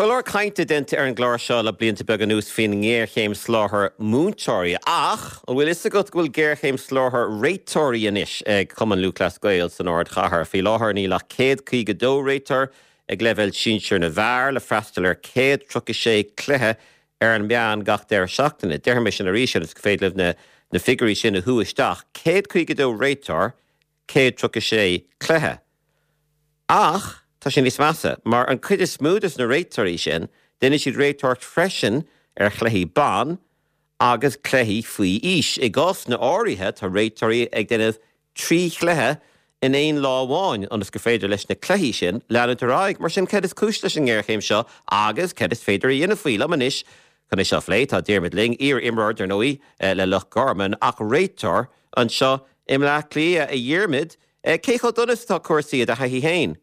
Táilor cainte dente ar an gláir seo le blianta beag an nús fin géirchéim sláthair múntóirí ach an bhfuil is a go bhfuil géirchéim sláthair réitóirí inis ag cuman Luachlas Gael san áard chathair fí láthair ní le 152 réitor ag leibhéil sínsir na bhar le freistal ar 136 cluiche ar an meán gach deir seachtainna. Deir mis sin a rí sin is go féad na figurí sin na thuaisteach 152 réitor 136 cluiche. Ach tá sin níos measa, mar an cuid is smúdas na réitorí sin, duine siad réitort freisin ar chluichí ban agus chluichí faoi is. I gás na áirithe tá réitorí ag duine trí chluiche in éon láháin agus go féidir leis na chluichí sin leanana ráig, mar sin ced is cúis leis an ggéirchéim seo agus ced is féidir dhéanana faoile manis chun is seo phléit tá Diarmaid Ling ar imráid ar nóí le Loch Garman ach réitor an seo im le clí a dhéarmid cé cho donas tá cuasaí a haithí hain.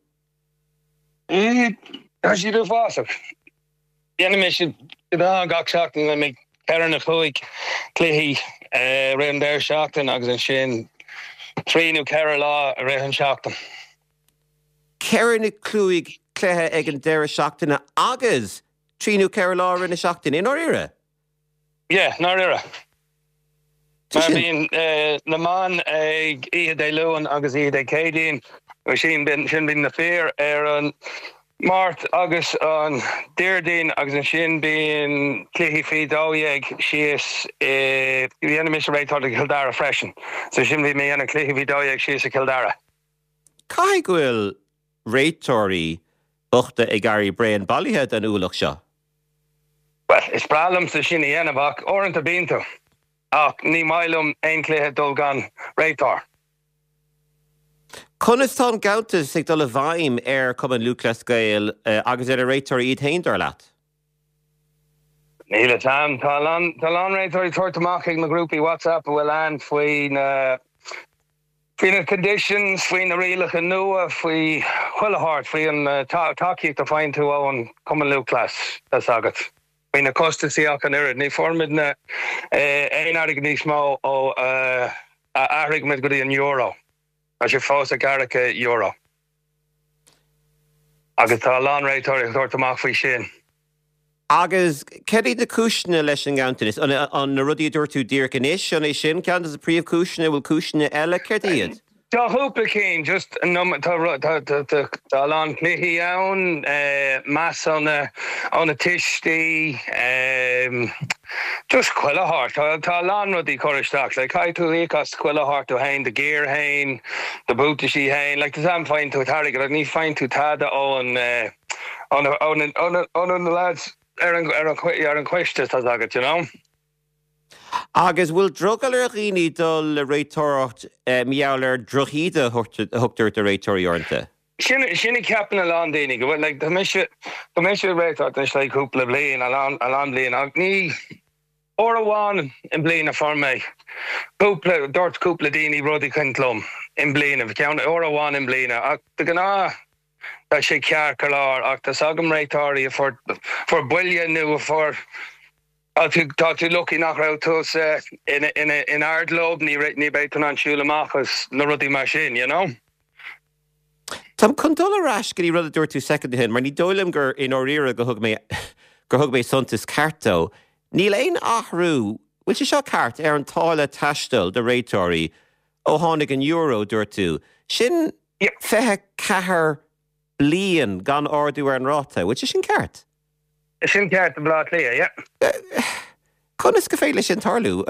As you do fast. The animation got shocked and I make Karen a quick Clehy round there shocked and Agus and Shin 3 new Kerala around shocked them. Karen a Cluig Clehe egg and Dara shocked in Agus 3 new Kerala in a shocked in Orira. Yeah, Norira. I mean the man Ia de Lewin Agus Ia de Kadeen Shin been the fear on Mart Agus on Deardine Agus and Shin being Clehy feed Doyeg she is the enemy rate to Kildara freshen. So Shin be me and a Clehy feed Doyeg she is a Kildara. Kai gwil Raitori Uchta Egari Brain Ballyhead and Ulach Shaw. Well, it's problems to Shin Yenabak or into Binto. Ní mailum ein Clehy Dulgan Raitor. Conas tá gautas ag dul a bhaim ar cuman Luachlas Gael agus ar a réitor iad haindar leat? Níl tam Talán réitor tuairtamach ag na grúpi WhatsApp bhfuil an faoin na conditions, faoin na rialach an nua, faoi chuilehart, faoin takiíocht a fáin tú an cuman Luachlas as agat. Faoin na costaíach an irid, ní formid na ein arig níos mó ó arig med go an euro. As you fós a Garrica euro. Agus tá lán réitor tuairtamach faoi sin. Agus cedi de cúisina leis an gceantanas an na rudí dúirtú dír canis an é sin ceann as a príomh cúisina bhfuil cúisina eile ceidiad. Tá húpla cín just tá lán chluthaí ann meas an na tistí just cuilehart tá lán rudí choristeach le cai tú íchas cuilehart ó hain de géir hain de bútaisí hain like tá fáin tú tarig a ní fáin tú tada ó an lads ar an cuiste tá agat, you know? Agus bhfuil drogal ar rií dul le réitoracht meall ar drochíide thugtar de réitorí ornta. Sinna ceapan a lán daoine go bhfuil le tá mis réitart is le cúpla bliain a lán bliain ach ní or amháin in bliain a formé. Dúirt cúpla daoine rudí chuntlum in bliain a ceann or amháin in bliain ach de gná tá sé cear calár ach tá sagam réitóirí for buile nu a for Tá tú lucky nach raibh in Ardlob ní beitan an siúlamachas na rudí mar sin, you know? Tam chun dul arás go í rud a dúir tú second hin, mar ní dólam gur in Orira go thug mé suntas cartó. Níl éon athrú, bhfuil sé seo cart ar an tála taistil de réitóirí ó tháinig an euro dúir tú. Sin fethe cethir bliain gan ordú ar an ráta, bhfuil sé sin cart? Sin ceart a blá lia, yeah. Conas go féile sin tarlú?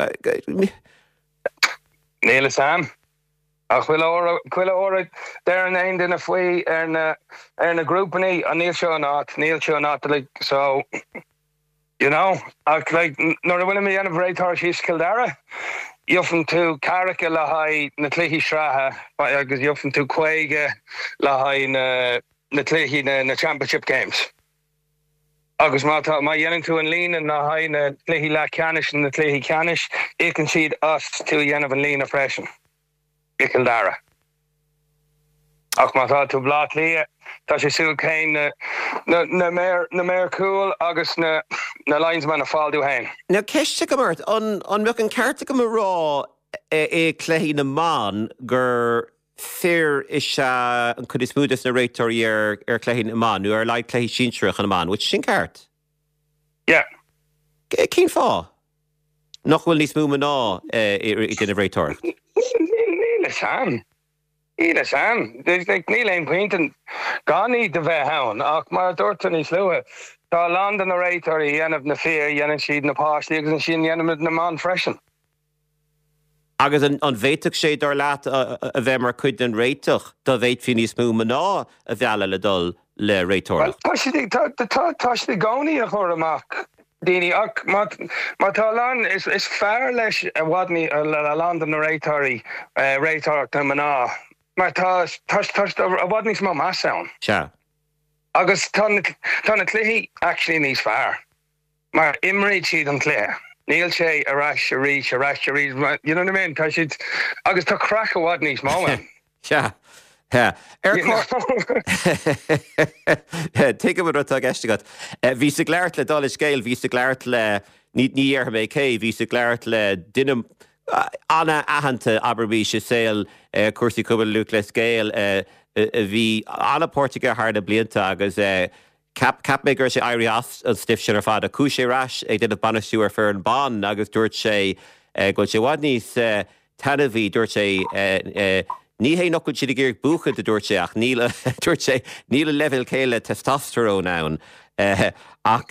Níl sam. A chuile óra der an ein duna faoi ar na grúpaní a níl seo nát, like, so, you know, ach, like, nor a bhfuil mé anamh réitor síos Kildara, iofan tú Carrica le haid na cluichí sreatha, agus iofan tú Quaige le haid na cluichí na championship games. Agus má dhéanann tú an lína na haid na cluichí le Canis na cluichí Canis, écan siad as tú dhéanamh an lína freisin. I Kildara. Ach má tá tú blá lia, tá sé súil céin na méir cool agus na linesman a fáilú hain. Now, ceiste go mairt, an meach an carta go rá é cluichí na man gur Fair is an could is smúdas na réitorí cléhín amán, nu leid cléhí sínsreach an amán, which sin ceart? Yeah. Cín fá? Nach bhfuil níos múma ná I duna réitocht? Níl san. Níl san. Níl ein pointen ganí de bheith haun, ach mar dúirta níos luath. Tá land an na réitorí dhéanamh na fér, dhéanamh siad na páistí, agus an sin dhéanamh na man freisin. Agus an bhéiteach sé dar leat a bheith mar chuid an réiteach, do bhéit fi níos múma ná a bheala le dul le réitocht. Well, tá si ganí a chur amach. Dini ach ma tá lan is fear leis a wadni a land an na réitorí réitocht na maná. Mar tá a wadni smá más sound. Sure. Agus tá na cléhí actually níos fear. Mar imréid siad an clé. Níl sé a rais a rís, you know what I mean? Agus tá crack a wadni smá. Yeah. Yeah. Take a minute to get got. Ví sig léirt le dal scéil, ví sig léirt le ní mé cé, ví sig léirt le dinam anna ahananta Aberbí se saoil cuasaí cúbal luc le scéil bhí anna Portuga harda blianta agus cap mé gur sé airí as an stiff sin ar fad a cúis sé rais ag duna banistú ar fear an ban agus dúirt sé go sé bhhad níos tanna bhí dúirt sé ní hé noch si géir bucha de dúirt sé ach níle level céile testosterone ann ach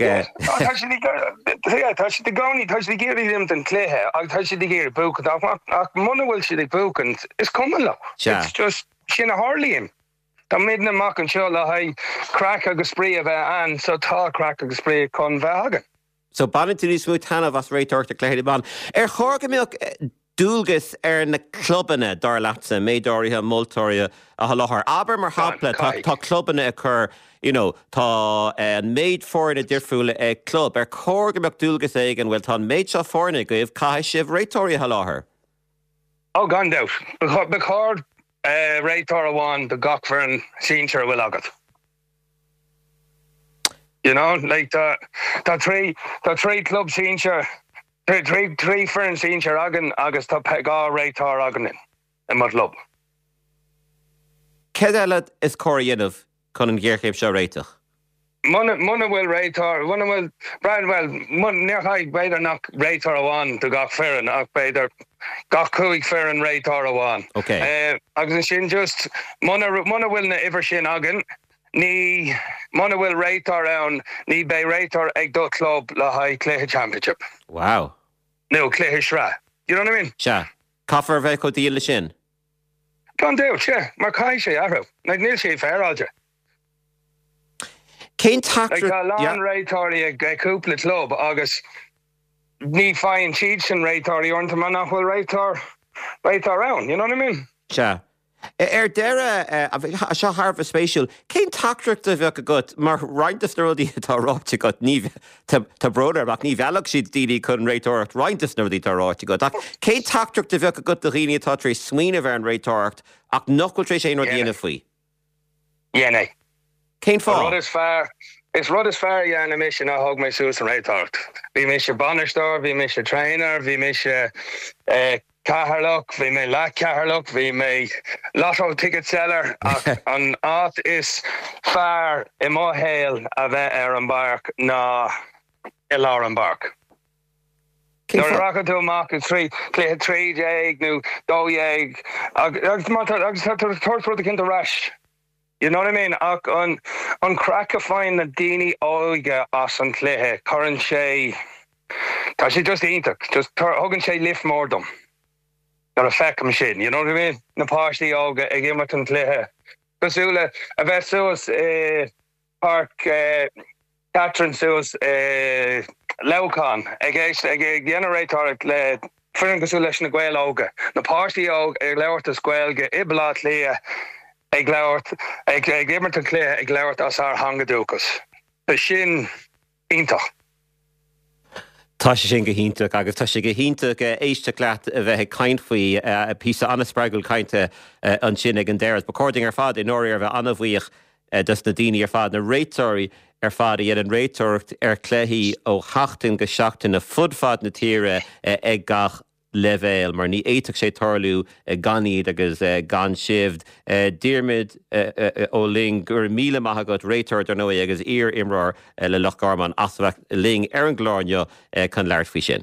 tá si de gáí tá si géir lim an cléthe ag tá si de géir bucha ach muna bhfuil si ag buchan is cuman le. It's just sin a hálíim. Tá mid na mac an seo le ha crack agus sprí a bheith an so tá crack agus sprí chun bheith agan. So banna tú níos smú tanna bhas réiteocht a cléir ban. Chóga mé dúlgus na clubanna dar leatsa, méidáirithe, moltóirithe a láthar. Aber mar hapla tá clubanna a chur, tá méid fórna difriúla ag club. Chóga meach dúlgus ag an bhfuil tá méid seo fórna goibh cai sibh réitóirithe láthair. Oh, gone out. Because réitor amháin de gachfar an sínsir bhfuil agat. Like tá trí club sínsir, trí fearn sínsir agan agus tá gá réitor agan in mar club. Cé eile is cóiríanamh chun an ggéirchéim seo réiteach? Muna bhfuil réitor, muna bhfuil nearchaid beidir nach réitor amháin do gach fearan ach beidir gach cúig fearan réitor amháin. Okay. Agus an sin just muna bhfuil na iver sin agan, ní muna bhfuil réitor ann, ní bé réitor ag do club le haid cléithe championship. Wow. No, cléithe sra. You know what I mean? Sure. Caafar bheith go díal le sin? Gan déil, yeah. Mar cai sé arú. Like níl sé fearáilte. Cén tactar... Like lán réitóirí ag cúpla club agus ní fáin siad sin réitóirí ornta man nach bhfuil réitor ann, you know what I mean? Sure. Deire a seo Harbh spéisiúil, cén tactarachta bheith agat mar rointas na rudaí tá ráite agat tá bródar ach ní bhealach siad daoine chun réitóireacht rointas na rudaí tá ráite agat. Cén tactarachta bheith agat do riine tá trí smaoine bheith an réitóireacht ach nachfuil trééis é nó dhéanamh faoi? Dhéana. Cén fá? It's rud is fair yeah, na mission a hog my suas an réitóireacht. Bhí mé se banistóir, bhí mé se trainer, bhí mé se Caharlock, bhí mé le Caharlock, bhí mé lotto ticket seller an áit is fear I má héal a bheith an barc ná I lá an barc. Nuair racha tú amach trí cléthe trídéag nó dódhéag agus tá tuairtfrúd a cinnta rais. You know what I mean? Ach an crack a fáin na daoine óige as an cléthe churann sé tá sé just ionach, just thugann sé lift mór dom. Nar a feicim sin, you know what I mean? Na páistí óga ag imeach an cléthe. Cosúla a bheith suas Park Catherine suas Leucán ag generatort le fearan cosúla leis na ghail óga. Na páistí óga ag leabhart a scoilge iblát lia ag leabhart ag imeach an cléthe ag leabhart as ar hangadúchas. Tá sin ionach. Tá sé sin go híntaach agus tá sé go híntaach éiste leat a bheith caint faoi a písa anna spreagúil cainte an sin ag an déras. Bacording ar fad in óir ar bheith anna bhuíoch dus na daoine ar fad na réitóirí ar fad iad an réitóireacht ar cléthaí ó 8 go 7 na fudfad na tíre ag gach levéil mar ní éiteach sé tarlú ganid agus gan sibh Diarmid ó ling gur míle maithagat réiteir ar nó agus ír imrar le Lochgarman asbhacht ling ar an gláirne chun leir faoi sin.